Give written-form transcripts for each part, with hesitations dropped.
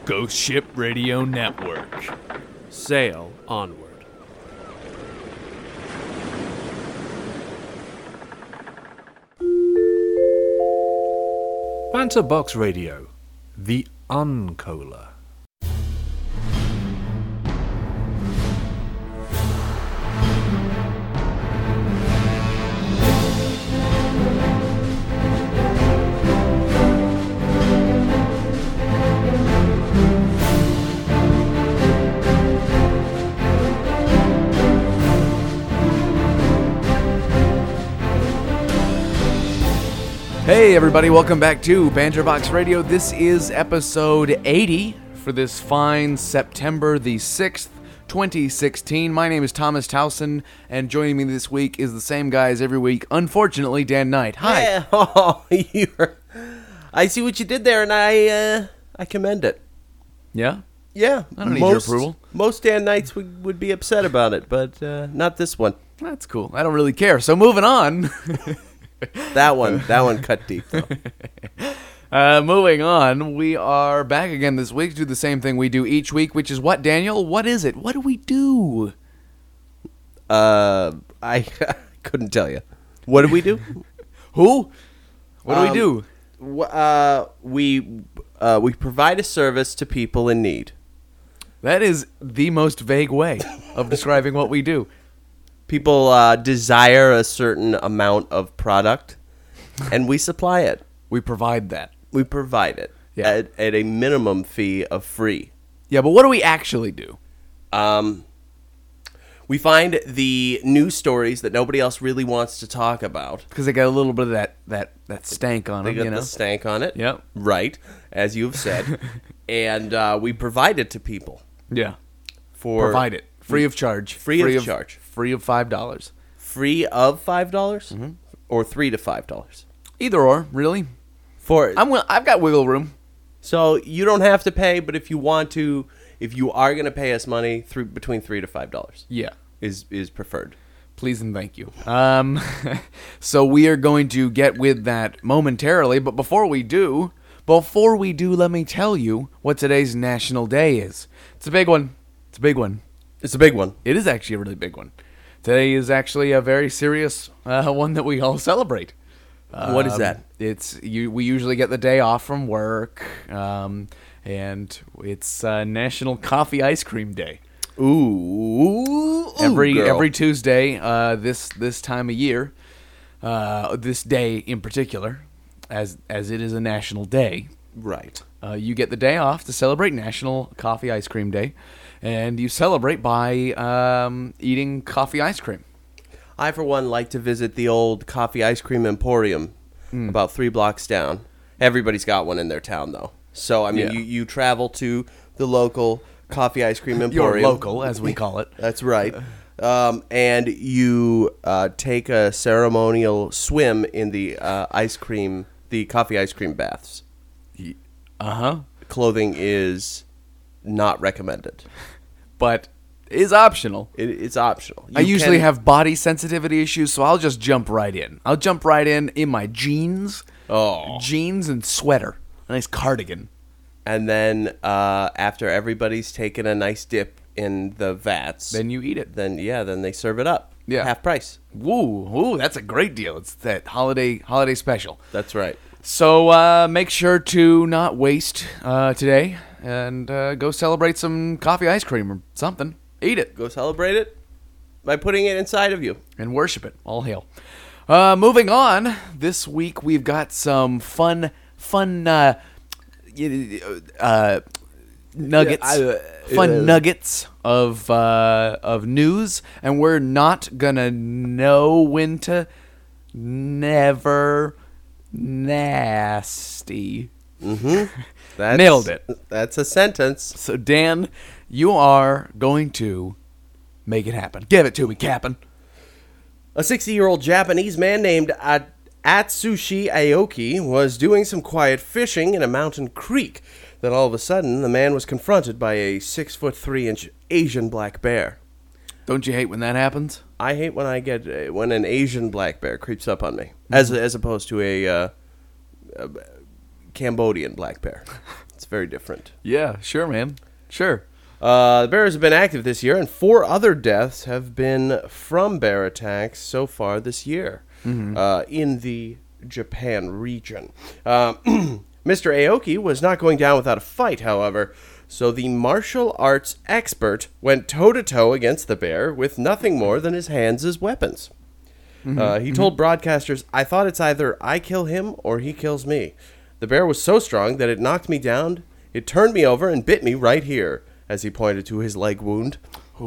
Ghost Ship Radio Network. Sail onward. Banter Box Radio, the Uncola. Hey everybody, welcome back to Banter Box Radio. This is episode 80 for this fine September the 6th, 2016. My name is Thomas Towson, and joining me this week is the same guy as every week, unfortunately, Dan Knight. Hi. Yeah, I see what you did there, and I commend it. Yeah? Yeah. I don't need your approval. Most Dan Knights would be upset about it, but not this one. That's cool. I don't really care. So moving on. That one cut deep, though. Moving on, we are back again this week to do the same thing we do each week, which is what, Daniel? What is it? What do we do? I couldn't tell you. What do we do? Who? What do we do? We provide a service to people in need. That is the most vague way of describing what we do. People desire a certain amount of product, and we supply it. We provide that. We provide it at a minimum fee of free. Yeah, but what do we actually do? We find the news stories that nobody else really wants to talk about. Because they got a little bit of that stank on They them, got the stank on it. Yep. Right, as you've said. And we provide it to people. Yeah. Provide it. Free of charge. Free of charge. Free of $5. Free of $5? Mm-hmm. Or $3 to $5? Either or, really. I've got wiggle room. So you don't have to pay, but if you want to, if you are going to pay us money, between $3 to $5, yeah, is preferred. Please and thank you. So we are going to get with that momentarily, but before we do, let me tell you what today's National Day is. It's a big one. It's a big one. It's a big one. It is actually a really big one. Today is actually a very serious one that we all celebrate. What is that? We usually get the day off from work, and it's National Coffee Ice Cream Day. Ooh, every Tuesday, this time of year, this day in particular, as it is a national day. Right. You get the day off to celebrate National Coffee Ice Cream Day, and you celebrate by eating coffee ice cream. I, for one, like to visit the old coffee ice cream emporium about 3 blocks down. Everybody's got one in their town, though. So, I mean, you travel to the local coffee ice cream emporium. Your local, as we call it. That's right. And you take a ceremonial swim in the coffee ice cream baths. Uh-huh. Clothing is not recommended. But is optional. It's optional. I usually have body sensitivity issues, so I'll just jump right in. I'll jump right in my jeans. Oh. Jeans and sweater. A nice cardigan. And then after everybody's taken a nice dip in the vats. Then you eat it. Then they serve it up. Yeah. Half price. Ooh, that's a great deal. It's that holiday special. That's right. So make sure to not waste today and go celebrate some coffee ice cream or something. Eat it. Go celebrate it by putting it inside of you. And worship it. All hail. Moving on, this week we've got some fun nuggets. Fun nuggets of news, and we're not gonna know when to never nasty. Mm-hmm. Nailed it. That's a sentence. So Dan, you are going to make it happen. Give it to me, Cap'n. A 60-year-old Japanese man named Atsushi Aoki was doing some quiet fishing in a mountain creek. Then all of a sudden, the man was confronted by a 6'3" Asian black bear. Don't you hate when that happens? I hate when an Asian black bear creeps up on me, as opposed to a Cambodian black bear. It's very different. Yeah, sure, man. Sure. The bears have been active this year, and 4 other deaths have been from bear attacks so far this year in the Japan region. Mr. Aoki was not going down without a fight, however, so the martial arts expert went toe-to-toe against the bear with nothing more than his hands as weapons. He told broadcasters, "I thought it's either I kill him or he kills me. The bear was so strong that it knocked me down. It turned me over and bit me right here," as he pointed to his leg wound.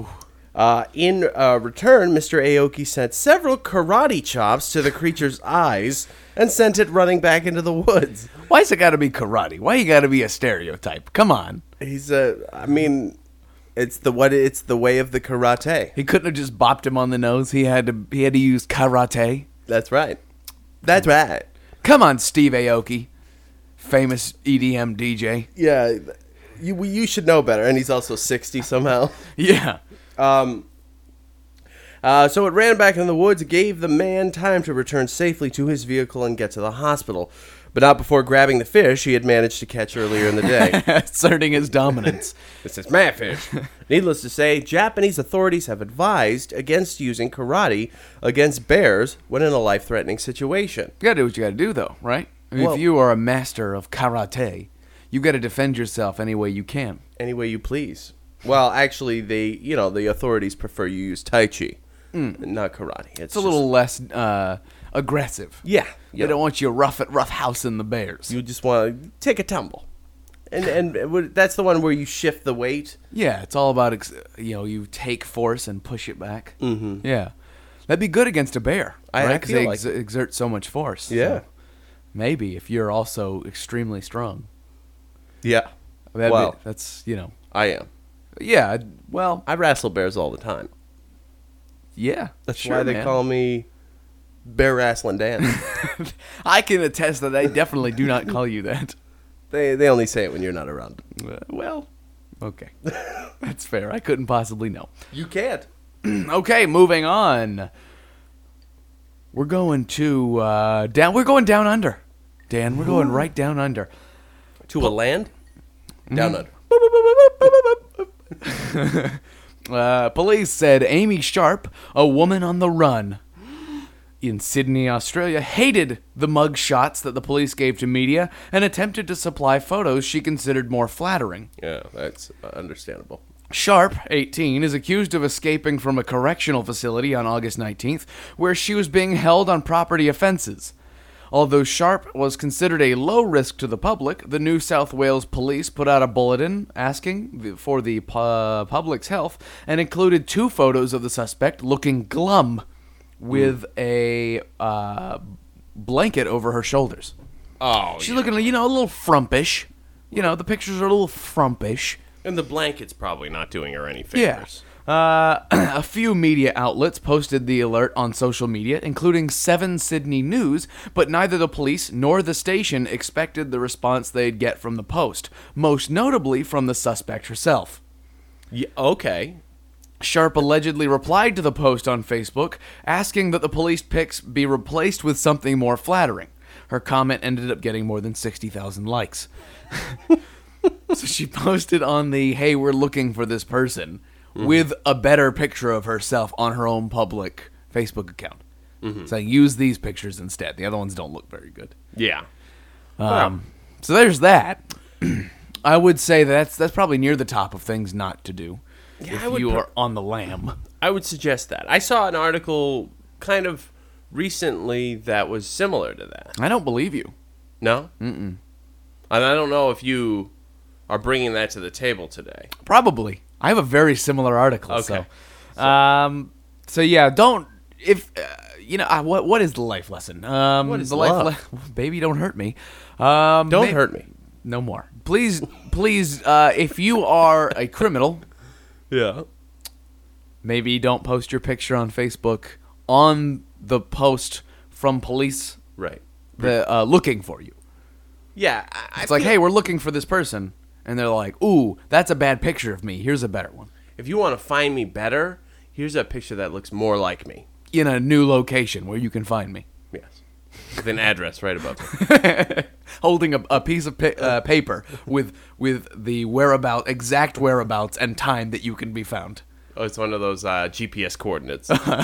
In return, Mr. Aoki sent several karate chops to the creature's eyes and sent it running back into the woods. Why's it got to be karate? Why you got to be a stereotype? Come on. He's it's the way of the karate. He couldn't have just bopped him on the nose. He had to use karate. That's right. That's right. Come on, Steve Aoki, famous EDM DJ. Yeah, you should know better. And he's also 60 somehow. Yeah. So it ran back in the woods, gave the man time to return safely to his vehicle and get to the hospital. But not before grabbing the fish he had managed to catch earlier in the day. Asserting his dominance. This is my fish. Needless to say, Japanese authorities have advised against using karate against bears when in a life-threatening situation. You got to do what you got to do, though, right? I mean, Well- if you are a master of karate, you got to defend yourself any way you can. Any way you please. Well, actually, the authorities prefer you use Tai Chi, not karate. It's a little less aggressive. Yeah. They don't want you rough housing the bears. You just want to take a tumble. And that's the one where you shift the weight. Yeah, it's all about, you take force and push it back. Mm-hmm. Yeah. That'd be good against a bear, I right? Because feel they like- exert so much force. Yeah. So maybe if you're also extremely strong. Yeah. That's, I am. Yeah, well, I wrestle bears all the time. yeah. That's sure, why they man. call me Bear Wrestling Dan. I can attest that they definitely do not call you that. They only say it when you're not around. Well, okay. That's fair. I couldn't possibly know. You can't. Okay, moving on. We're going to down. We're going down under, Dan. We're going right down under. To a land? Down under. Police said Amy Sharp, a woman on the run in Sydney, Australia, hated the mug shots that the police gave to media and attempted to supply photos she considered more flattering. Yeah, that's understandable. Sharp, 18, is accused of escaping from a correctional facility on August 19th, where she was being held on property offenses. Although Sharp was considered a low risk to the public, the New South Wales Police put out a bulletin asking for the public's health and included 2 photos of the suspect looking glum with a blanket over her shoulders. Oh, She's looking, a little frumpish. The pictures are a little frumpish. And the blanket's probably not doing her any Yeah. favors. A few media outlets posted the alert on social media, including 7 Sydney News, but neither the police nor the station expected the response they'd get from the post, most notably from the suspect herself. Yeah, okay. Sharp allegedly replied to the post on Facebook, asking that the police pics be replaced with something more flattering. Her comment ended up getting more than 60,000 likes. So she posted on the, "Hey, we're looking for this person," with a better picture of herself on her own public Facebook account. Saying, use these pictures instead. The other ones don't look very good. Yeah. So there's that. I would say that's probably near the top of things not to do I if would you put- are on the lam. I would suggest that. I saw an article kind of recently that was similar to that. I don't believe you. No? Mm-mm. And I don't know if you are bringing that to the table today. Probably. I have a very similar article. Okay. So yeah, don't if what is the life lesson? What is the love? Baby, don't hurt me. Don't hurt me. No more. Please, if you are a criminal, Yeah. maybe don't post your picture on Facebook on the post from police Right. looking for you. Yeah. It's like, hey, we're looking for this person. And they're like, ooh, that's a bad picture of me. Here's a better one. if you want to find me better, here's a picture that looks more like me. In a new location where you can find me. Yes. with an address right above it. Holding a piece of paper with the exact whereabouts and time that you can be found. Oh, it's one of those GPS coordinates.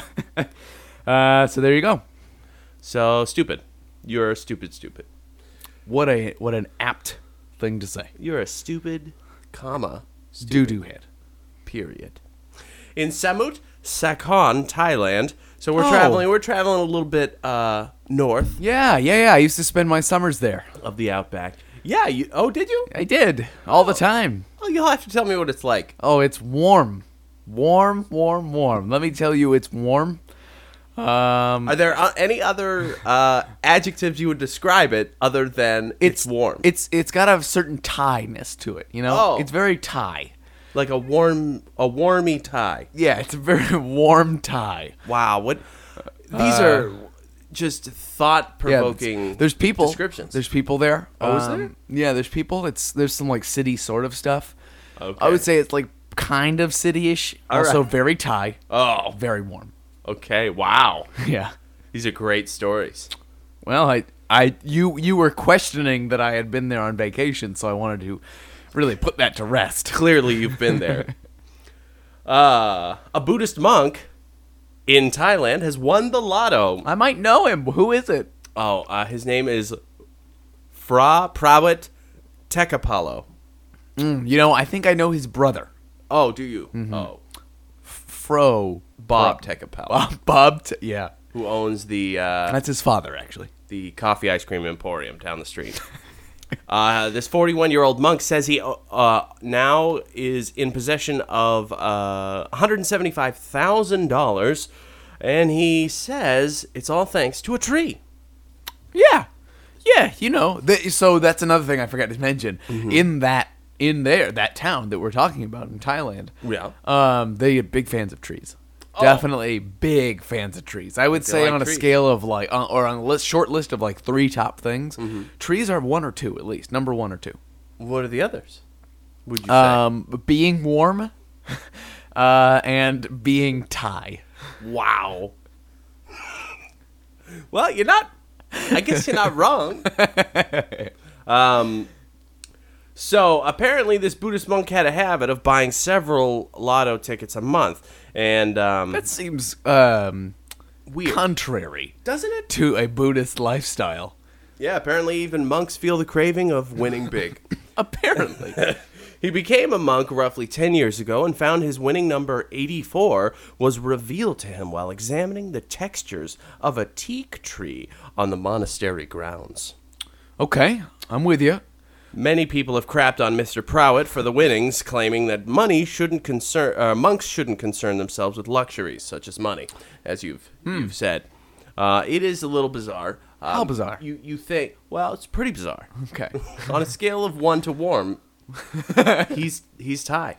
So there you go. So stupid. You're stupid. What an apt thing to say. You're a stupid, Doo-doo head. period. In Samut Sakhon, Thailand. So we're Oh. traveling. We're traveling a little bit north Yeah. I used to spend my summers there. of the outback. Yeah. Did you? I did all the time. Oh, you'll have to tell me what it's like. Oh, it's warm. Warm. Let me tell you, it's warm. Are there any other adjectives you would describe it other than it's warm? It's got a certain Thai-ness to it, you know? Oh. It's very Thai. Like a warmy Thai. Yeah, it's a very warm Thai. Wow, what? These are just thought-provoking. There's people. descriptions. There's people there. Oh, is there? Yeah, there's people. There's some like city sort of stuff. Okay. I would say it's like kind of city-ish. All Also right. very Thai. Oh, Very warm. okay. Wow, Yeah. these are great stories. Well, you were questioning that I had been there on vacation, so I wanted to really put that to rest. Clearly, you've been there. A Buddhist monk in Thailand has won the lotto. I might know him. Who is it? Oh, his name is Fra Prawit Tekapalo. You know, I think I know his brother. Oh, do you? Mm-hmm. Oh, Bob Bob Tekapalo, yeah. who owns the That's his father, actually. the coffee ice cream emporium down the street. This 41-year-old monk says he now is in possession of $175,000, and he says it's all thanks to a tree. Yeah, you know. So that's another thing I forgot to mention. That town that we're talking about in Thailand. Yeah. They are big fans of trees. Definitely big fans of trees. I would say like on trees. a scale of like, or on a short list of like 3 top things, trees are 1 or 2 at least. Number 1 or 2. What are the others? Would you say? Being warm, and being Thai. Wow. Well, you're not. I guess you're not wrong. So apparently, this Buddhist monk had a habit of buying several lotto tickets a month, and That seems weird, contrary doesn't it? to a Buddhist lifestyle. Yeah. Apparently, even monks feel the craving of winning big. Apparently. He became a monk roughly 10 years ago and found his winning number 84 was revealed to him while examining the textures of a teak tree on the monastery grounds. Okay, I'm with you. Many people have crapped on Mr. Prawit for the winnings, claiming that monks shouldn't concern themselves with luxuries such as money, as you've said. It is a little bizarre. How bizarre? You think? Well, it's pretty bizarre. Okay. On a scale of 1 to warm, he's Thai.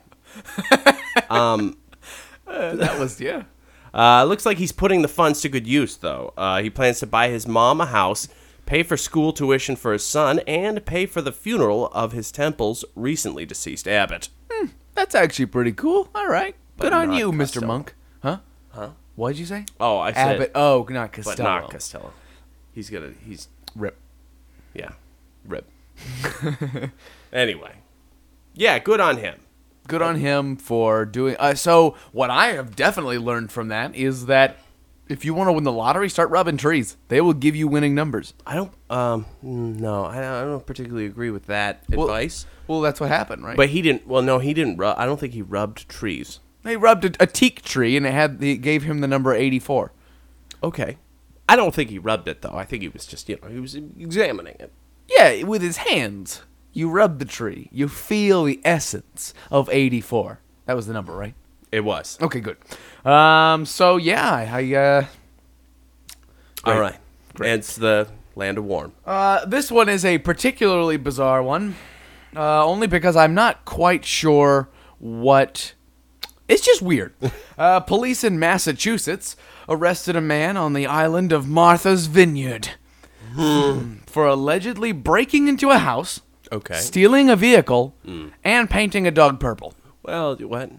That was, yeah. Looks like he's putting the funds to good use, though. He plans to buy his mom a house, pay for school tuition for his son, and pay for the funeral of his temple's recently deceased abbot. That's actually pretty cool. All right. Good on not you, Mr. Costello. Monk. Huh? Huh? What'd you say? Oh, I said, Abbott. Oh, not Costello. but not Costello. He's Rip. yeah, rip. Anyway, yeah, good on him. Good on him for doing... so what I have definitely learned from that is that if you want to win the lottery, start rubbing trees. They will give you winning numbers. I don't, no, I don't particularly agree with that advice. Well, that's what happened, right? But he didn't, well, no, he didn't rub, I don't think he rubbed trees. They rubbed a teak tree, and it gave him the number 84. Okay. I don't think he rubbed it, though. I think he was just, he was examining it. Yeah, with his hands. You rub the tree. You feel the essence of 84. That was the number, right? It was. Okay, good. So, yeah, All right. It's the land of warm. this one is a particularly bizarre one, only because I'm not quite sure what... It's just weird. Police in Massachusetts arrested a man on the island of Martha's Vineyard for allegedly breaking into a house, Okay. stealing a vehicle, and painting a dog purple. Well, what?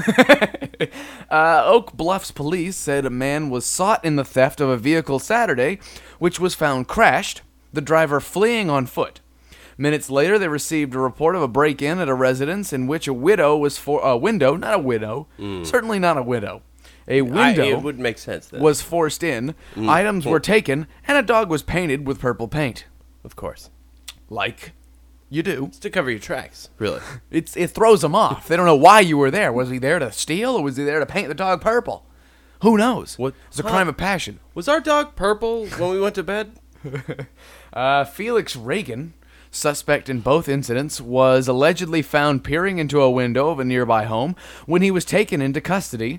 Oak Bluffs police said a man was sought in the theft of a vehicle Saturday, which was found crashed, the driver fleeing on foot. Minutes later, they received a report of a break-in at a residence in which a window, certainly not a widow. A window it would make sense then. was forced in, items were taken, and a dog was painted with purple paint. Of course. Like you do. It's to cover your tracks. Really? It throws them off. They don't know why you were there. Was he there to steal, or was he there to paint the dog purple? Who knows? What? It's a crime of passion. Was our dog purple when we went to bed? Felix Reagan, suspect in both incidents, was allegedly found peering into a window of a nearby home when he was taken into custody.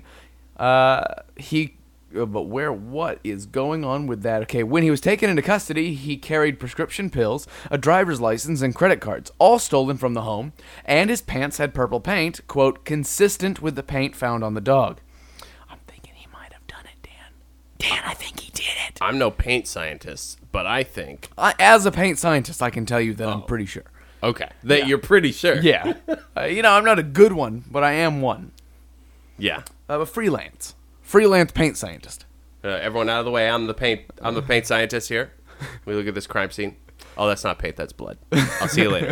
What is going on with that? Okay, when he was taken into custody, he carried prescription pills, a driver's license, and credit cards, all stolen from the home, and his pants had purple paint, quote, consistent with the paint found on the dog. I'm thinking he might have done it, Dan. Dan, I think he did it. I'm no paint scientist, but I think... As a paint scientist, I can tell you that I'm pretty sure. Okay, that you're pretty sure. Yeah. I'm not a good one, but I am one. Yeah. A freelance paint scientist. Everyone out of the way. I'm the paint scientist here. We look at this crime scene. Oh, that's not paint. That's blood. I'll see you later.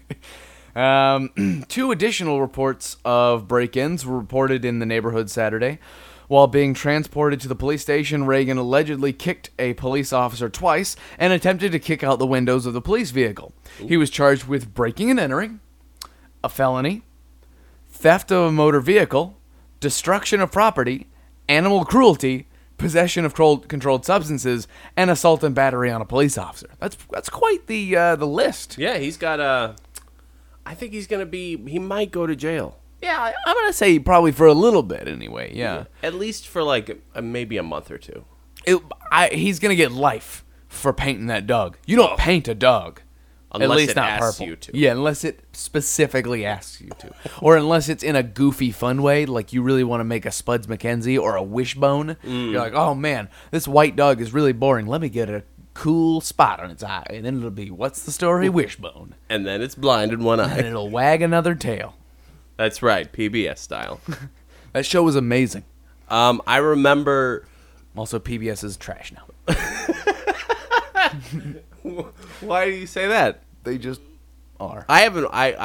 2 additional reports of break-ins were reported in the neighborhood Saturday. While being transported to the police station, Reagan allegedly kicked a police officer twice and attempted to kick out the windows of the police vehicle. He was charged with breaking and entering, a felony, theft of a motor vehicle, destruction of property, animal cruelty, possession of controlled substances, and assault and battery on a police officer. That's quite the list. Yeah, he's got I think he's gonna be. He might go to jail. Yeah, I'm gonna say probably for a little bit anyway. Yeah, at least for like maybe a month or two. He's gonna get life for painting that dog. You don't paint a dog. Unless At least it not asks purple. you to. Yeah, unless it specifically asks you to. Or unless it's in a goofy, fun way, like you really want to make a Spuds MacKenzie or a Wishbone. You're like, oh man, this white dog is really boring. Let me get a cool spot on its eye. And then it'll be, what's the story? Wishbone. And then it's blind in one And eye. it'll wag another tail. That's right, PBS style. That show was amazing. I remember... Also, PBS is trash now. Why do you say that? They just are. I haven't.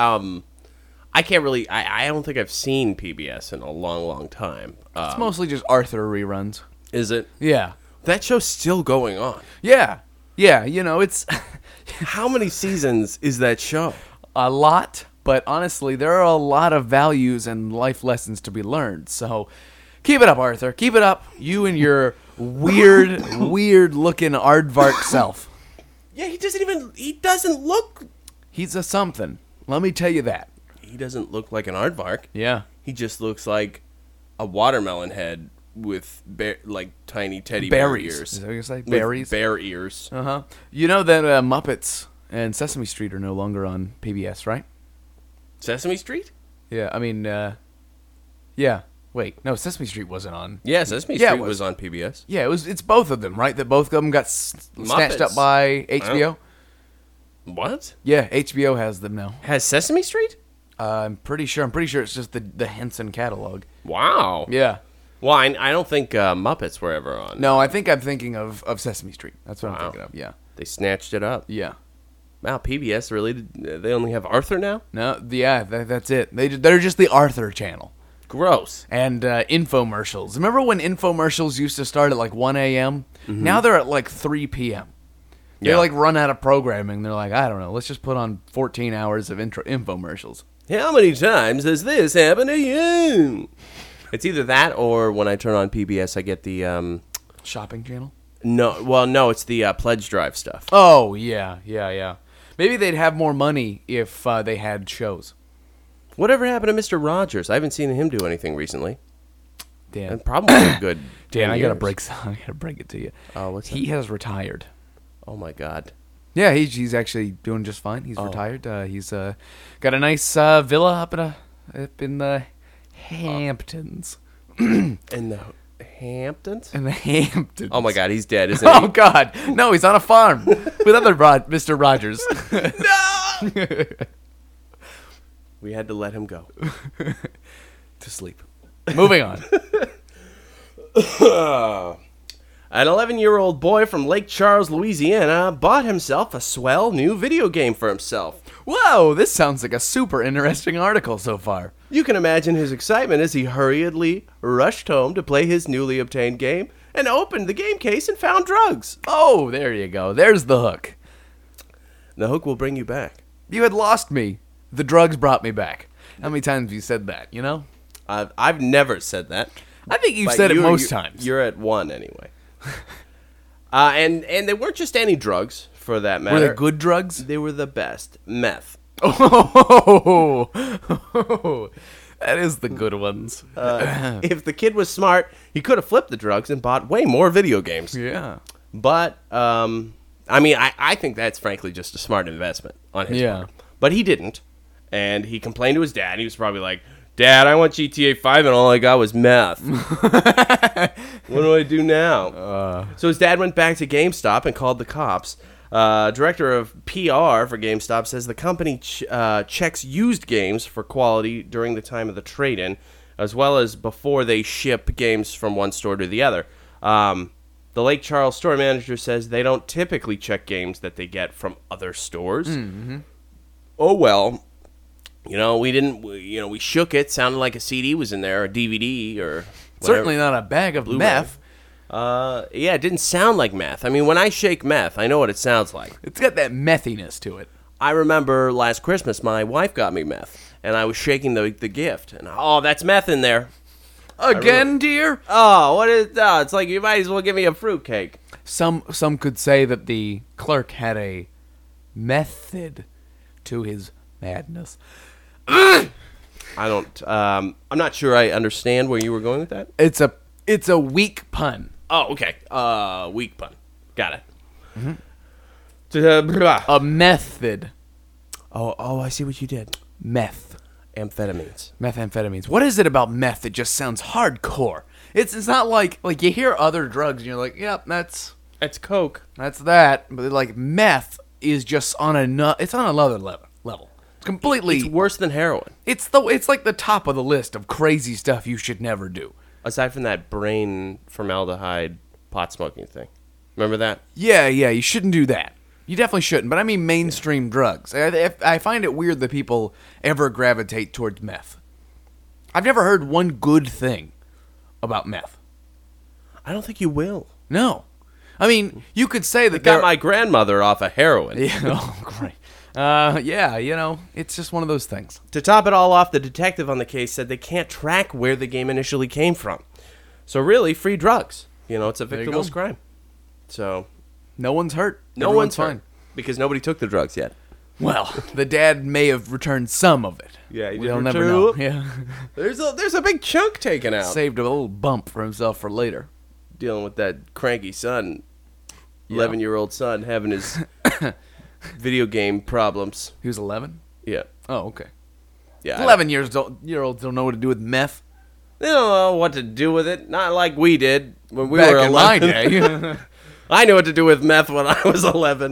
I can't really. I don't think I've seen PBS in a long time. It's mostly just Arthur reruns. Is it? Yeah. That show's still going on. Yeah. Yeah, it's How many seasons is that show? a lot, but honestly, there are a lot of values and life lessons to be learned. So keep it up, Arthur. Keep it up. You and your weird-looking aardvark self. Yeah, he doesn't look. He's a something. Let me tell you that. He doesn't look like an aardvark. Yeah. He just looks like a watermelon head with tiny teddy Berries. bear ears. Is that what you're saying? With Berries? bear ears. Uh-huh. You know that Muppets and Sesame Street are no longer on PBS, right? Sesame Street? Yeah, I mean, yeah. Wait, no, Sesame Street wasn't on. Yeah, Sesame Yeah, it Street was. was on PBS. Yeah, it's both of them, right? That both of them got snatched up Muppets. by HBO? What? Yeah, HBO has them now. Has Sesame Street? I'm pretty sure it's just the Henson catalog. Wow. Yeah. Well, I don't think Muppets were ever on. No, I think I'm thinking of Sesame Street. That's what I'm Wow. thinking of. Yeah. They snatched it up. Yeah. Wow, PBS really? They only have Arthur now? No, yeah, that's it. They're just the Arthur channel. Gross. And infomercials. Remember when infomercials used to start at like 1 a.m.? Now they're at like 3 p.m. They Yeah. like run out of programming. They're like, I don't know, let's just put on 14 hours of infomercials. How many times has this happened to you? It's either that or when I turn on PBS, I get the Shopping channel? no, it's the pledge drive stuff. Oh, yeah. Maybe they'd have more money if they had shows. Whatever happened to Mr. Rogers? I haven't seen him do anything recently. Dan, And probably a good. Dan, 10 I gotta years. break it to you. Oh, what's that? He has retired. Oh my God. Yeah, he's actually doing just fine. He's retired. He's got a nice villa up in the Hamptons. In the Hamptons? In the Hamptons. Oh my God, he's dead, isn't Oh he? God, no! He's on a farm with other Mr. Rogers. No. We had to let him go. To sleep. Moving on. An 11-year-old boy from Lake Charles, Louisiana, bought himself a swell new video game for himself. Whoa, this sounds like a super interesting article so far. You can imagine his excitement as he hurriedly rushed home to play his newly obtained game and opened the game case and found drugs. Oh, there you go. There's the hook. The hook will bring you back. You had lost me. The drugs brought me back. How many times have you said that, you know? I've never said that. I think you've But said it most times. You're at one anyway. And they weren't just any drugs, for that matter. Were they good drugs? They were the best. Meth. Oh, that is the good ones. If the kid was smart, he could have flipped the drugs and bought way more video games. Yeah. But, I think that's frankly just a smart investment on his part. But he didn't. And he complained to his dad. He was probably like, Dad, I want GTA 5 and all I got was meth. What do I do now? So his dad went back to GameStop and called the cops. Director of PR for GameStop says the company checks used games for quality during the time of the trade-in, as well as before they ship games from one store to the other. The Lake Charles store manager says they don't typically check games that they get from other stores. Mm-hmm. Oh, well. We shook it. Sounded like a CD was in there, or a DVD, or whatever. Certainly not a bag of Blu-ray. meth. It didn't sound like meth. I mean, when I shake meth, I know what it sounds like. It's got that methiness to it. I remember last Christmas, my wife got me meth, and I was shaking the gift, and that's meth in there. Again, dear? What is? It's like you might as well give me a fruitcake. Some could say that the clerk had a method to his madness. I don't. I'm not sure I understand where you were going with that. It's a weak pun. Oh, okay. Weak pun. Got it. Mm-hmm. A method. Oh, I see what you did. Meth. Amphetamines. Methamphetamines. What is it about meth that just sounds hardcore? It's not like you hear other drugs and you're like, yep, that's coke. That's that. But like meth is just on another level. It's completely. It's worse than heroin. It's like the top of the list of crazy stuff you should never do. Aside from that brain formaldehyde pot smoking thing. Remember that? Yeah, you shouldn't do that. You definitely shouldn't, but I mean mainstream drugs. I find it weird that people ever gravitate towards meth. I've never heard one good thing about meth. I don't think you will. No. I mean, you could say that got my grandmother off of heroin. Yeah, oh, great. It's just one of those things. To top it all off, the detective on the case said they can't track where the game initially came from. So really, free drugs. It's a victimless crime. So no one's hurt. No one's fine. Because nobody took the drugs yet. Well, the dad may have returned some of it. Yeah, we'll never know. Yeah. There's a big chunk taken out. Saved a little bump for himself for later. Dealing with that cranky son, 11-year-old son, having his video game problems. He was 11? Yeah. Oh, okay. Yeah. 11-year-olds don't know what to do with meth. They don't know what to do with it. Not like we did when we Back were 11. in my day. I knew what to do with meth when I was 11.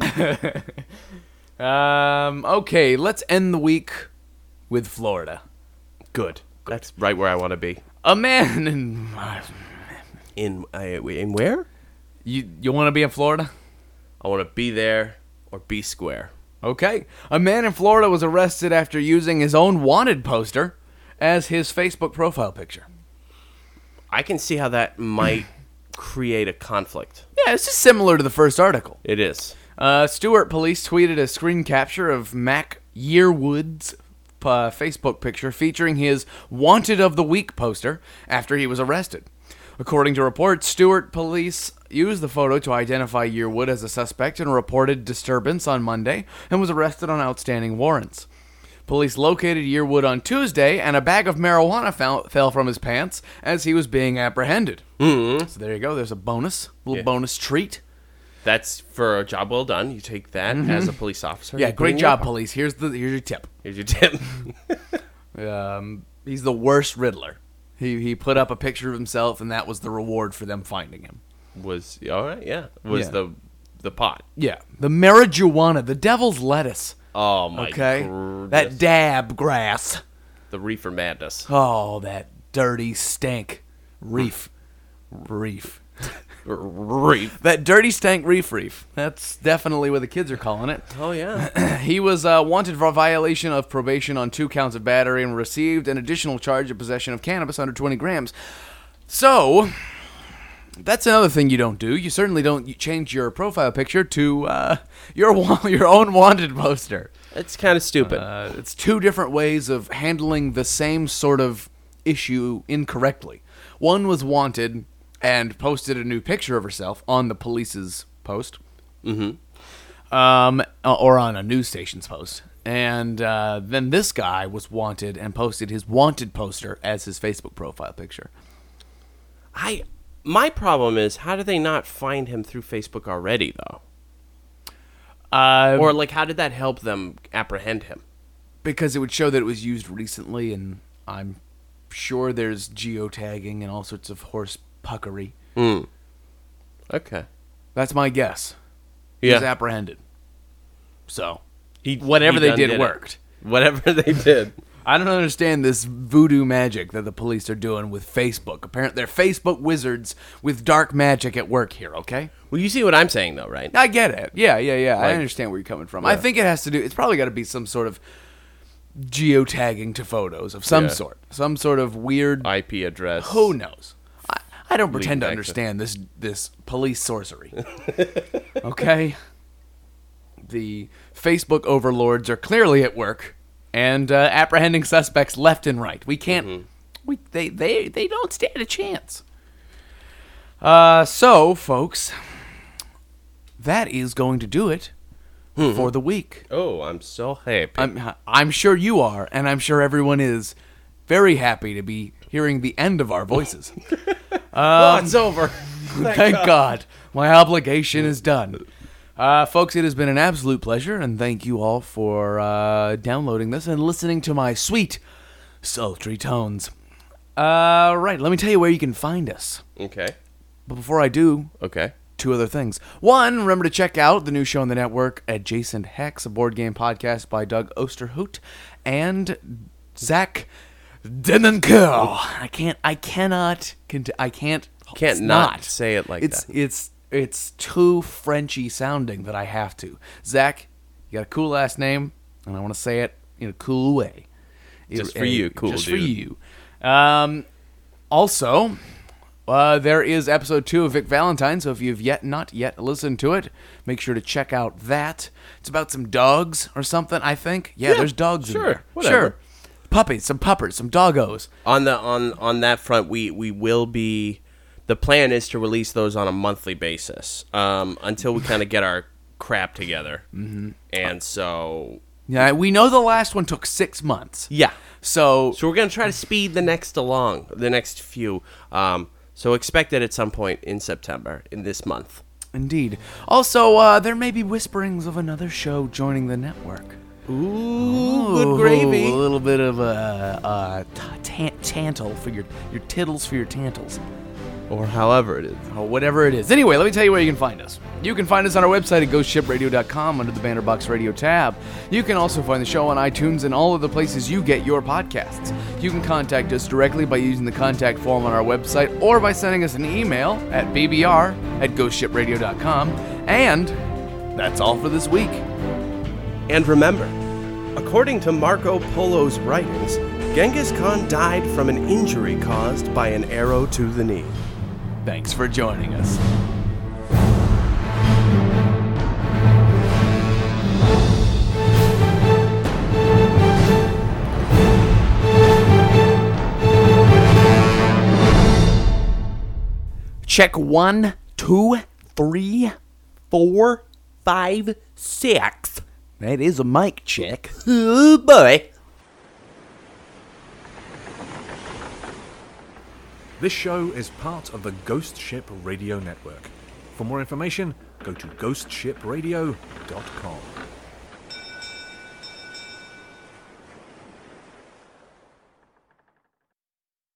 Okay, let's end the week with Florida. Good. That's right where I want to be. A man in where? You want to be in Florida? I want to be there or be square. Okay. A man in Florida was arrested after using his own wanted poster as his Facebook profile picture. I can see how that might create a conflict. Yeah, this is similar to the first article. It is. Stewart police tweeted a screen capture of Mac Yearwood's Facebook picture featuring his Wanted of the Week poster after he was arrested. According to reports, Stewart police used the photo to identify Yearwood as a suspect and reported disturbance on Monday and was arrested on outstanding warrants. Police located Yearwood on Tuesday, and a bag of marijuana fell from his pants as he was being apprehended. Mm-hmm. So there you go. There's a bonus treat. That's for a job well done. You take that as a police officer. Yeah, great job, police. Here's your tip. Here's your tip. He's the worst Riddler. He put up a picture of himself, and that was the reward for them finding him. Was all right. Yeah. Was the pot. Yeah, the marijuana, the devil's lettuce. Oh, my Okay? goodness. That dab grass. The reefer madness. Oh, that dirty stank. Reef. Reef. That dirty stank reef. That's definitely what the kids are calling it. Oh, yeah. He was wanted for a violation of probation on 2 counts of battery and received an additional charge of possession of cannabis under 20 grams. So, that's another thing you don't do. You certainly don't change your profile picture to your own wanted poster. It's kind of stupid. It's 2 different ways of handling the same sort of issue incorrectly. One was wanted and posted a new picture of herself on the police's post. Mm-hmm. Or on a news station's post. And then this guy was wanted and posted his wanted poster as his Facebook profile picture. My problem is, how did they not find him through Facebook already, though? Or, like, how did that help them apprehend him? Because it would show that it was used recently, and I'm sure there's geotagging and all sorts of horse puckery. Okay. That's my guess. He Yeah. was apprehended. So, He whatever they done did it. worked. Whatever they did. I don't understand this voodoo magic that the police are doing with Facebook. Apparently, they're Facebook wizards with dark magic at work here, okay? Well, you see what I'm saying, though, right? I get it. Yeah. I Like- understand where you're coming from. I think it has to do, it's probably got to be some sort of geotagging to photos of some Yeah. sort. Some sort of weird, IP address. who knows? I don't pretend to back to- understand this police sorcery. Okay? The Facebook overlords are clearly at work and apprehending suspects left and right. We can't. They don't stand a chance. So, folks, that is going to do it for the week. Oh, I'm so happy. I'm sure you are, and I'm sure everyone is very happy to be hearing the end of our voices. It's over. Thank God. My obligation is done. Folks, it has been an absolute pleasure, and thank you all for downloading this and listening to my sweet, sultry tones. Right, let me tell you where you can find us. Okay. But before I do, Okay. 2 other things. One, remember to check out the new show on the network, Adjacent Hex, a board game podcast by Doug Osterhout and Zach Denenko. I can't Can't not say it like that. It's too Frenchy sounding that I have to. Zach, you got a cool last name, and I want to say it in a cool way. Just for you, cool Just dude. for you. Also, there is episode 2 of Vic Valentine, so if you've not yet listened to it, make sure to check out that. It's about some dogs or something, I think. Yeah, there's dogs in sure, there. whatever. Sure. Puppies, some puppers, some doggos. On that front, we will be. The plan is to release those on a monthly basis until we kind of get our crap together. Mm-hmm. And so, Yeah, we know the last one took 6 months. yeah. So So we're gonna try to speed the next few. So expect it at some point in September in this month. indeed. Also, there may be whisperings of another show joining the network. Ooh, good gravy. A little bit of tantle for your tittles for your tantles. Or however it is. Or whatever it is. Anyway, let me tell you where you can find us. You can find us on our website at ghostshipradio.com under the Bannerbox Radio tab. You can also find the show on iTunes and all of the places you get your podcasts. You can contact us directly by using the contact form on our website or by sending us an email at bbr@ghostshipradio.com. And that's all for this week. And remember, according to Marco Polo's writings, Genghis Khan died from an injury caused by an arrow to the knee. Thanks for joining us. Check 1, 2, 3, 4, 5, 6. That is a mic check. Oh boy. This show is part of the Ghost Ship Radio Network. For more information, go to ghostshipradio.com.